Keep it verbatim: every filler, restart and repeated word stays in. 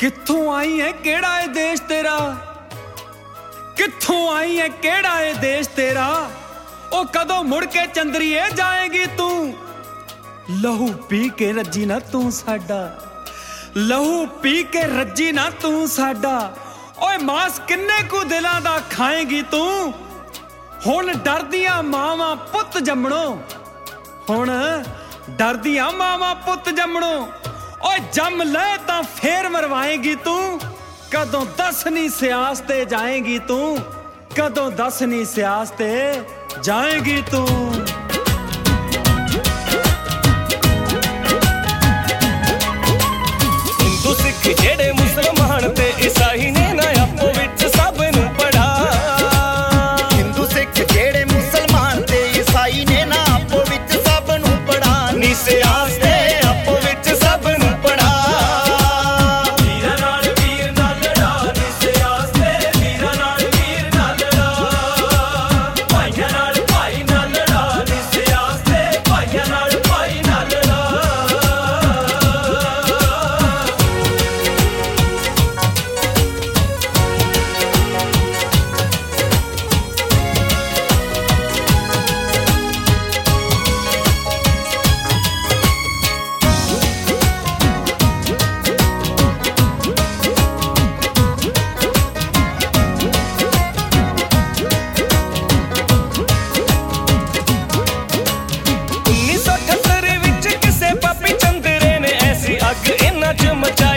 कित्थों आई है केड़ा है देश तेरा, कित्थों आई है केड़ा है देश तेरा, ओ कदों मुड़ के चंद्रीए जाएगी तू। लहू पी के रजी ना तू साडा, लहू पी के रजी ना तू साडा, ओए मास किन्ने कु दिलां दा खाएगी तू। हुण डरदियां मावां पुत जम्मणो, हुण डरदियां मावां पुत जम्मणो, ओए जम ले तां फेर मरवाएगी तू। कदों दसनी सियास ते जाएगी तू, कदों दसनी सियास ते जाएगी तू। हिंदू सिख जेड़े मुसलमान ते ईसाई ने ना आपो विच सब नूं पढ़ा, हिंदू सिख जेड़े मुसलमान ते ईसाई ने ना आपो विच सब नूं पढ़ा। नी सियास ते आपो विच सब नूं पढ़ा। वीरां नाल वीर ना लड़ा, नी सियास ते वीरां नाल वीर ना लड़ा, भाईआं नाल भाई ना लड़ा, नी सियास ते भाईआं नाल भाई ना लड़ा। उन्नीस सौ अठहत्तर विच किसे पापी चंद्रे ने ऐसी अग इन्हां च मचाई,